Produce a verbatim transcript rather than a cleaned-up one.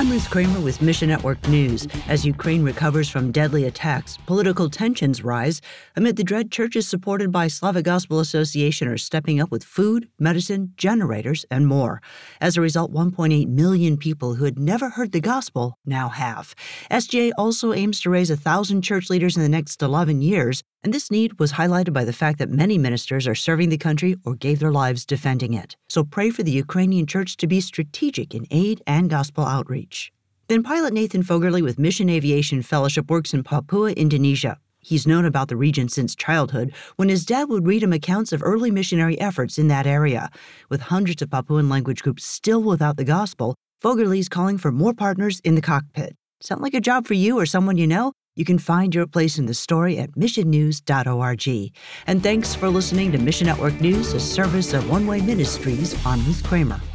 I'm Ruth Kramer with Mission Network News. As Ukraine recovers from deadly attacks, political tensions rise amid the dread churches supported by Slavic Gospel Association are stepping up with food, medicine, generators, and more. As a result, one point eight million people who had never heard the gospel now have. S G A also aims to raise one thousand church leaders in the next eleven years, and this need was highlighted by the fact that many ministers are serving the country or gave their lives defending it. So pray for the Ukrainian church to be strategic in aid and gospel outreach. Then pilot Nathan Fogerly with Mission Aviation Fellowship works in Papua, Indonesia. He's known about the region since childhood, when his dad would read him accounts of early missionary efforts in that area. With hundreds of Papuan language groups still without the gospel, Fogerly's calling for more partners in the cockpit. Sound like a job for you or someone you know? You can find your place in the story at mission news dot org. And thanks for listening to Mission Network News, a service of One Way Ministries. I'm Ruth Kramer.